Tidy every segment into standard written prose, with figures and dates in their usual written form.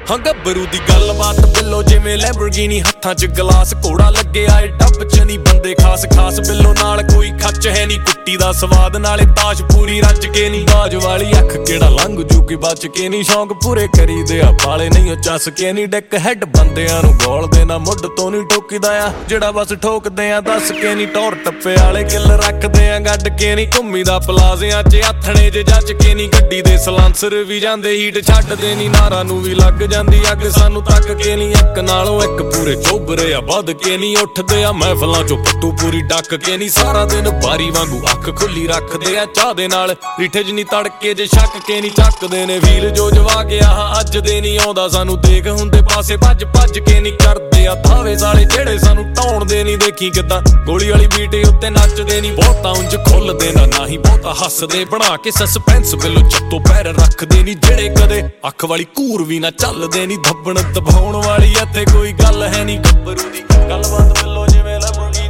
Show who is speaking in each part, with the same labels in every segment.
Speaker 1: ਹਾਂ ਗੱਭਰੂ ਦੀ ਗੱਲਬਾਤ ਬਿੱਲੋ ਜਿਵੇਂ ਲੈਂਬਰਗਿਨੀ ਹੱਥਾਂ 'ਚ ਗਲਾਸ ਘੋੜਾ ਲੱਗਿਆ ਏ ਡੱਬ 'ਚ ਨਹੀਂ ਬੰਦੇ ਖਾਸ ਖਾਸ ਬਿੱਲੋ ਨਾਲ ਕੋਈ ਖੱਚ ਹੈ ਨਹੀਂ ਕੁੱਟੀ ਦਾ ਸਵਾਦ ਨਾਲੇ ਤਾਸ਼ ਪੂਰੀ ਰੱਜ ਕੇ ਨਹੀਂ ਬਾਜ ਵਾਲੀ ਅੱਖ ਕਿਹੜਾ ਲੰਘ ਜੂਗੀ ਬਚ ਕੇ ਨਹੀਂ ਸ਼ੌਂਕ ਪੂਰੇ ਕਰੀਦੇ ਆ ਬਾਲੇ ਨਹੀਂ ਉਹ ਚੱਸ ਕੇ ਨਹੀਂ ਡਿੱਕ ਹੈਡ ਬੰਦਿਆਂ ਨੂੰ ਗੋਲਦੇ ਨਾ ਮੁੱਢ ਤੋਂ ਨਹੀਂ ਠੋਕੀਦਾ ਆ ਜਿਹੜਾ ਬਸ ਠੋਕਦੇ ਆ ਦੱਸ ਕੇ ਨਹੀਂ ਟੌਰ ਟੱਪੇ ਵਾਲੇ ਕਿੱਲ ਰੱਖਦੇ ਆ ਗੱਡ ਕੇ ਨਹੀਂ ਘੁੰਮੀ ਦਾ ਪਲਾਜ਼ਿਆਂ 'ਚ ਆਥਣੇ ਜੇ ਜੱਜ ਕੇ ਨਹੀਂ ਗੱਡੀ ਦੇ ਸਲਾਂਸਰ ਵੀ ਜਾਂਦੇ ਹੀਟ ਛੱਡਦੇ ਨਹੀਂ ਨਾਰਾਂ ਨੂੰ ਵੀ ਲੱਗ ਜਾਂਦੀ ਅੱਗ ਸਾਨੂੰ ਤੱਕ ਕੇ ਨਹੀਂ ਇੱਕ ਨਾਲੋਂ ਇੱਕ ਪੂਰੇ ਚੋਬਰੇ ਆ ਵੱਧ ਕੇ ਨਹੀਂ ਉੱਠਦੇ ਆ ਮਹਿਫਲਾਂ 'ਚੋਂ ਪੱਤੂ ਪੂਰੀ ਡੱਕ ਕੇ ਨਹੀਂ ਸਾਰਾ ਦਿਨ ਬਾਰੀ ਵਾਂਗੂ ਅੱਖ ਖੁੱਲੀ ਰੱਖਦੇ ਆ ਚਾਹ ਦੇ ਨਾਲ ਰੀਠੇ 'ਚ ਨਹੀਂ ਤੜਕੇ ਜੇ ਛੱਕ ਕੇ ਨਹੀਂ ਚੱਕਦੇ ਨੇ ਵੀਰ ਜੋ ਜਵਾ ਗਿਆ ਅੱਜ ਦੇ ਨਹੀਂ ਆਉਂਦਾ ਸਾਨੂੰ ਦੇਖ ਹੁੰਦੇ ਪਾਸੇ ਭੱਜ ਭੱਜ ਕੇ ਨਹੀਂ ਕਰਦੇ ਆ ਧਾਵੇ ਸਾਲੇ ਜਿਹੜੇ ਸਾਨੂੰ ਢਾਉਣਦੇ ਨਹੀਂ ਦੇਖੀ ਕਿੱਦਾਂ ਗੋਲੀ ਵਾਲੀ ਬੀਟ ਉੱਤੇ ਨੱਚਦੇ ਨਹੀਂ ਬਹੁਤਾ ਉਂਝ ਖੁੱਲਦੇ ਨਾ ਹੀ ਬਹੁਤਾ ਹੱਸਦੇ ਬਣਾ ਕੇ ਸਸਪੈਂਸ ਬਿੱਲੋ ਚੱਤੋ ਪੈਰ ਰੱਖਦੇ ਨਹੀਂ ਜਿਹੜੇ ਕਦੇ ਅੱਖ ਵਾਲੀ ਘੂਰ ਵੀ ਨਾ ਚੱਲਦੇ ਨਹੀਂ ਦੱਬਣ ਦਬਾਉਣ ਵਾਲੀ ਇੱਥੇ ਕੋਈ ਗੱਲ ਹੈ ਨਹੀਂ ਗੱਭਰੂ ਦੀ ਗੱਲਬਾਤ ਬਿੱਲੋ ਜਿਵੇਂ ਲੈਂਬਰਗਿਨੀ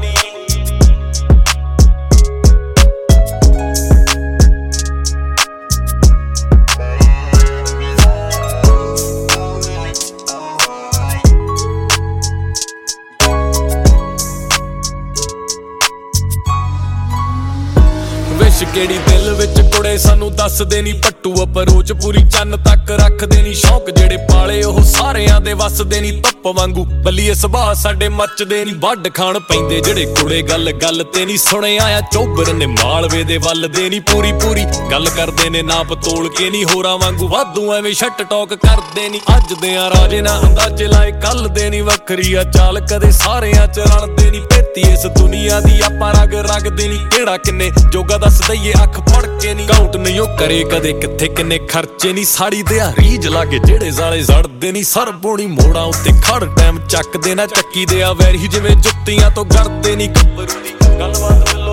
Speaker 1: ਵਿਸ਼ ਕਿਹੜੀ ਦਿਲ ਵਿੱਚ ਕੁੜੇ ਸਾਨੂੰ ਦੱਸਦੇ ਨਹੀਂ ਪੱਟੂ ਅਪਰੋਚ ਪੂਰੀ ਚੰਨ ਤੱਕ ਰੱਖਦੇ ਨਹੀਂ ਸ਼ੌਕ ਜਿਹੜੇ ਪਾਲੇ ਉਹ ਸਾਰਿਆਂ ਦੇ ਵੱਸਦੇ ਨਹੀਂ ਧੁੱਪ ਵਾਂਗੂ ਬੱਲੀਏ ਸੁਭਾਅ ਸਾਡੇ ਮੱਚਦੇ ਨਹੀਂ ਵੱਢ ਖਾਣ ਪੈਂਦੇ ਜਿਹੜੇ ਕੁੜੇ ਗੱਲ ਗੱਲ ਤੇ ਨਹੀਂ ਸੁਣਿਆ ਆ ਚੋਬਰ ਨੇ ਮਾਲਵੇ ਦੇ ਵੱਲ ਦੇ ਨਹੀਂ ਪੂਰੀ ਪੂਰੀ ਗੱਲ ਕਰਦੇ ਨੇ ਨਾਪ ਤੋਲ ਕੇ ਨਹੀਂ ਹੋਰਾਂ ਵਾਂਗੂ ਵਾਧੂ ਐਵੇਂ ਛੱਟ ਟੋਕ ਕਰਦੇ ਨਹੀਂ ਅੱਜ ਦੇ ਆ ਰਾਜੇ ਨਾ ਅੰਦਾਜ਼ੇ ਲਾਏ ਕੱਲ ਦੇ ਨਹੀਂ ਵੱਖਰੀ ਆ ਚਾਲ ਕਦੇ ਸਾਰਿਆਂ 'ਚ ਰਲਦੇ ਨਹੀਂ ਭੇਤੀ ਇਸ ਦੁਨੀਆ ਦੀ ਆਪਾਂ ਰਗ ਰਗਦੇ ਨਹੀਂ ਕਿਹੜਾ ਕਿੰਨੇ ਜੋਗਾ ਦੱਸ ਦਈਏ ਅੱਖ ਫੜ ਕੇ ਨਹੀਂ ਕਾਊਂਟ ਨਹੀਂ ਉਹ ਕਰੇ ਕਦੇ ਕਿੱਥੇ ਕਿੰਨੇ ਖਰਚੇ ਨਹੀਂ ਸਾੜੀ ਦੇ ਆ ਰੀਜ ਲਾਗੇ ਜਿਹੜੇ ਸਾਲੇ ਜ਼ੜਦੇ ਨਹੀਂ ਸਰ ਬੋਣੀ ਮੋੜਾਂ ਉੱਤੇ ਖੜ ਟਾਈਮ ਚੱਕਦੇ ਨਾ ਚੱਕੀ ਦੇ ਆ ਵੈਰੀ ਜਿਵੇਂ ਜੁੱਤੀਆਂ ਤੋਂ ਗੜਦੇ ਨਹੀਂ ਗੱਭਰੂ ਦੀ ਗੱਲਬਾਤ